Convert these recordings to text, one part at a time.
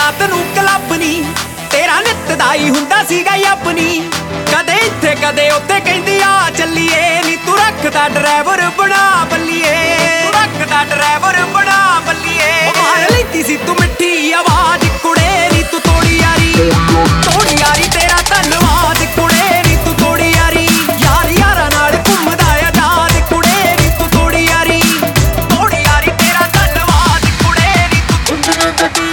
ਰਾਤ ਨੂੰ ਕਲੱਬ ਨੀ ਤੇਰਾ ਨਿੱਤ ਦਾ ਹੀ ਹੁੰਦਾ ਸੀਗਾ ਯੱਪਨੀ ਕਦੇ ਇੱਥੇ ਕਦੇ ਉੱਥੇ ਕਹਿੰਦੀ ਆ ਚੱਲੀਏ ਨੀ ਤੂੰ ਰੱਖਦਾ ਡਰਾਈਵਰ ਬਣਾ ਬੱਲੀਏ ਤੂੰ ਰੱਖਦਾ ਡਰਾਈਵਰ ਬਣਾ ਬੱਲੀਏ ਮਾਰ ਲੈਂਦੀ ਸੀ ਤੂੰ ਮਿੱਠੀ ਆਵਾਜ਼ ਕੁੜੇ ਨੀ ਤੂੰ ਤੋੜੀ ਯਾਰੀ ਤੇਰਾ ਧੰਨਵਾਦ ਕੁੜੇ ਨੀ ਤੂੰ ਤੋੜੀ ਯਾਰੀ ਯਾਰ ਯਾਰਾਂ ਨਾਲ ਘੁੰਮਦਾ ਆਜ਼ਾਦ ਕੁੜੇ ਨੀ ਤੂੰ ਤੋੜੀ ਯਾਰੀ ਤੇਰਾ ਧੰਨਵਾਦ ਕੁੜੇ ਨੀ ਤੂੰ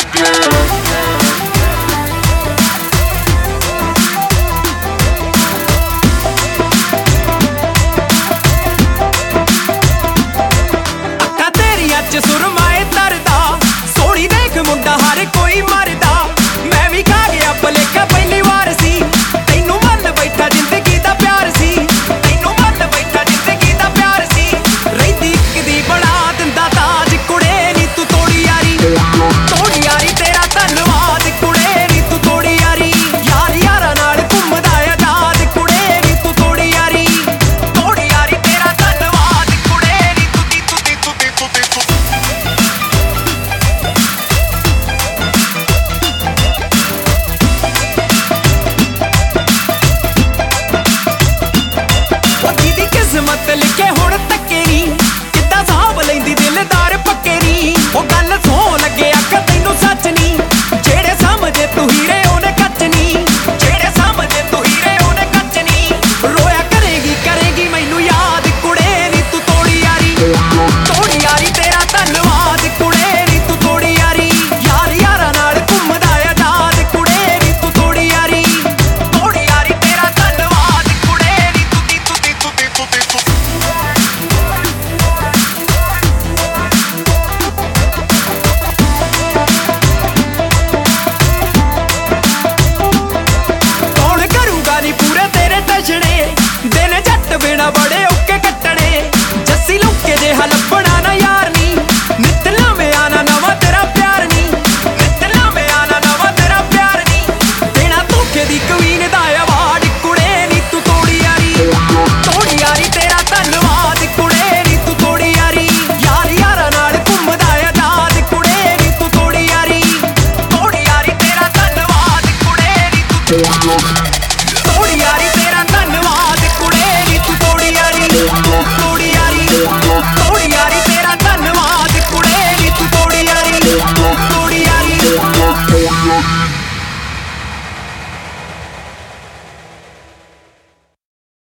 ਚ ਸੁਰਮਾਏ ਤਰਦਾ ਸੋਹਣੀ ਦੇਖ ਮੁੰਡਾ ਹਰ ਕੋਈ ਮਰਦਾ ਮੈਂ ਵੀ ਖਾ ਗਿਆ ਭਲੇਖਾ ਪਹਿਲੀ ਵਾਰ ਸੀ ਤੈਨੂੰ ਮੰਨ ਬੈਠਾ ਜ਼ਿੰਦਗੀ ਦਾ ਪਿਆਰ ਸੀ ਰਹਿੰਦੀ ਇੱਕ ਦੀ ਬਣਾ ਦਿੰਦਾ ਤਾਜ ਕੁੜੇ ਨੀ ਤੂੰ ਤੋੜੀ ਯਾਰੀ ਤੇਰਾ ਧੰਨਵਾਦ ਕੁੜੇ ਨੀ ਤੂੰ ਤੋੜੀ ਯਾਰੀ ਯਾਰ ਯਾਰਾਂ ਨਾਲ ਘੁੰਮਦਾ ਆਜ਼ਾਦ ਕੁੜੇ ਨੀ ਤੂੰ ਤੋੜੀ ਯਾਰੀ ਤੇਰਾ ਧੰਨਵਾਦ ਕੁੜੇ ਨੀ ਤੂੰ ਕਿਸਮਤ ਲਿਖੇ ਹੁਣ ਤੱਕੇ ਨੀ ਕਿੱਦਾਂ ਸਾਂਭ ਲੈਂਦੀ ਦਿਲਦਾਰ ਪੱਕੇ ਨੀ ਉਹ ਗੱਲ ਸੋ ਲੱਗੇ ਅੱਖ ਤੈਨੂੰ ਸੱਚ ਨੀ ਜਿਹੜੇ ਸਮਝੇ ਤੂੰ ਹੀਰੇ ਉਹਨੇ ਕੱਚ ਨੀ ਰੋਇਆ ਕਰੇਗੀ ਮੈਨੂੰ ਯਾਦ ਕੁੜੇ ਨੀ ਤੂੰ ਤੋੜੀ ਯਾਰੀ ਤੇਰਾ ਧੰਨਵਾਦ ਕੁੜੇ ਨੀ ਤੂੰ ਤੋੜੀ ਯਾਰੀ ਯਾਰ ਯਾਰਾਂ ਨਾਲ ਘੁੰਮਦਾ ਆਜ਼ਾਦ ਕੁੜੇ ਨੀ ਤੂੰ ਤੋੜੀ ਯਾਰੀ ਤੇਰਾ ਧੰਨਵਾਦ ਕੁੜੇ ਨੀ ਤੂੰ ਕੌਣ ਕਰੂਗਾ ਨੀ ਪੂਰੇ ਤੇਰੇ ਟਸ਼ਣੇ ਦਿਨ ਜੱਟ ਬਿਨਾ ਬੜੇ ਔਕੇ ਕੱਟਣੇ ਜੱਸੀ ਲੁੱਕੇ ਜਿਹਾ ਲੱਭਣਾ ਨਾ ਯਾਰ ਨੀ ਨਿੱਤ ਲਾਵੇਂ ਆਣਾ ਨਵਾਂ ਤੇਰਾ ਪਿਆਰ ਨੀ ਦੇਣਾ ਧੋਖੇ ਦੀ ਕਵੀਨ ਦਾ ਅਵਾਰਡ ਕੁੜੇ ਨੀ ਤੂੰ ਤੋੜੀ ਯਾਰੀ ਤੇਰਾ ਧੰਨਵਾਦ ਕੁੜੇ ਨੀ ਤੂੰ ਤੋੜੀ ਯਾਰੀ ਯਾਰ ਯਾਰਾਂ ਨਾਲ ਘੁੰਮਦਾ ਆਜ਼ਾਦ ਕੁੜੇ ਨੀ ਤੂੰ ਤੋੜੀ ਯਾਰੀ ਤੇਰਾ ਧੰਨਵਾਦ ਕੁੜੇ ਨੀ ਤੂੰ